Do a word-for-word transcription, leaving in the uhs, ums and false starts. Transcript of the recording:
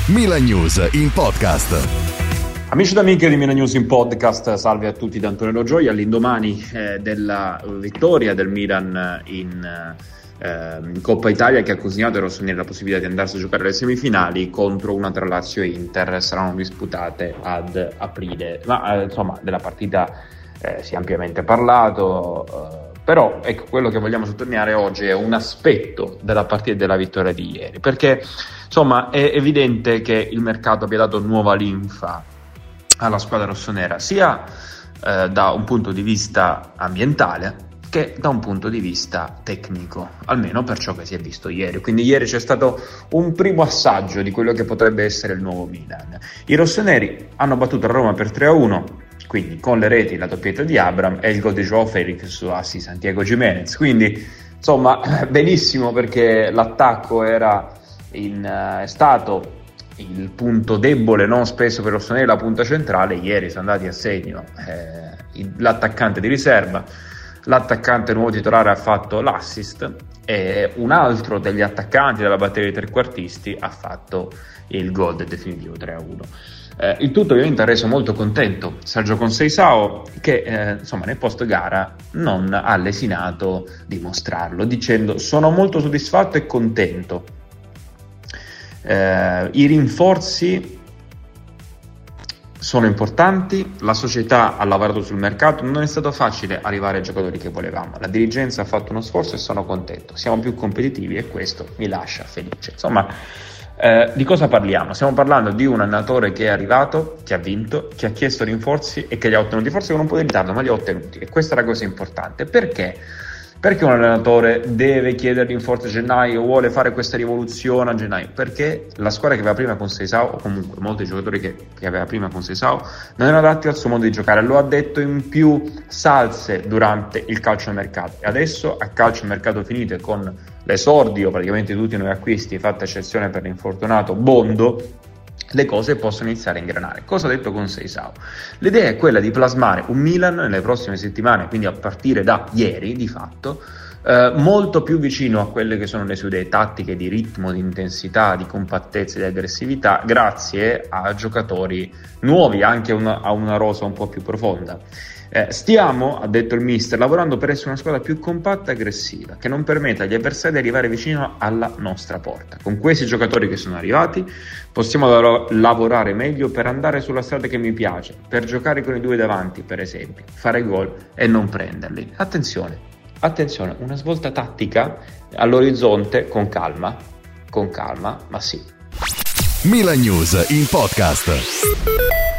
Milan News in podcast. Amici ed amiche di Milan News in podcast, salve a tutti da Antonello Gioia. All'indomani eh, della vittoria del Milan in, eh, in Coppa Italia, che ha consegnato ai rossoneri la possibilità di andarsi a giocare alle semifinali contro una tra Lazio e Inter, saranno disputate ad aprile. Ma eh, insomma, della partita eh, si è ampiamente parlato, eh, però ecco, quello che vogliamo sottolineare oggi è un aspetto della partita e della vittoria di ieri, perché insomma è evidente che il mercato abbia dato nuova linfa alla squadra rossonera, sia eh, da un punto di vista ambientale che da un punto di vista tecnico, almeno per ciò che si è visto ieri. Quindi ieri c'è stato un primo assaggio di quello che potrebbe essere il nuovo Milan. I rossoneri hanno battuto la Roma per tre a uno, quindi con le reti, la doppietta di Abraham e il gol di Joao Felix su assi Santiago Giménez. Quindi insomma benissimo, perché l'attacco era in, uh, è stato il punto debole, no? Spesso per rossoneri la punta centrale. Ieri sono andati a segno eh, l'attaccante di riserva, l'attaccante nuovo titolare ha fatto l'assist e un altro degli attaccanti della batteria dei trequartisti ha fatto il gol del definitivo tre a uno. Eh, il tutto ovviamente ha reso molto contento Sergio Conceição, che eh, insomma nel post gara non ha lesinato di mostrarlo, dicendo: sono molto soddisfatto e contento. Eh, i rinforzi sono importanti, la società ha lavorato sul mercato, non è stato facile arrivare ai giocatori che volevamo, la dirigenza ha fatto uno sforzo e sono contento, siamo più competitivi e questo mi lascia felice. Insomma, eh, di cosa parliamo? Stiamo parlando di un allenatore che è arrivato, che ha vinto, che ha chiesto rinforzi e che li ha ottenuti, forse con un po' di ritardo, ma li ha ottenuti, e questa è la cosa importante. Perché? Perché un allenatore deve chiedere rinforzi a gennaio, vuole fare questa rivoluzione a gennaio? Perché la squadra che aveva prima con Conceição, o comunque molti giocatori che, che aveva prima con Conceição, non erano adatti al suo modo di giocare. Lo ha detto in più salse durante il calciomercato, e adesso a calciomercato finito e con l'esordio praticamente di tutti i nuovi acquisti, fatta eccezione per l'infortunato Bondo, le cose possono iniziare a ingranare. Cosa ha detto Conceição? L'idea è quella di plasmare un Milan nelle prossime settimane, quindi a partire da ieri di fatto, eh, molto più vicino a quelle che sono le sue idee tattiche di ritmo, di intensità, di compattezza e di aggressività, grazie a giocatori nuovi, anche una, a una rosa un po' più profonda. Eh, stiamo, ha detto il mister, lavorando per essere una squadra più compatta e aggressiva, che non permetta agli avversari di arrivare vicino alla nostra porta. Con questi giocatori che sono arrivati possiamo lav- lavorare meglio per andare sulla strada che mi piace, per giocare con i due davanti, per esempio, fare gol e non prenderli. Attenzione, attenzione, una svolta tattica all'orizzonte, con calma, con calma, ma sì. Milan News in podcast.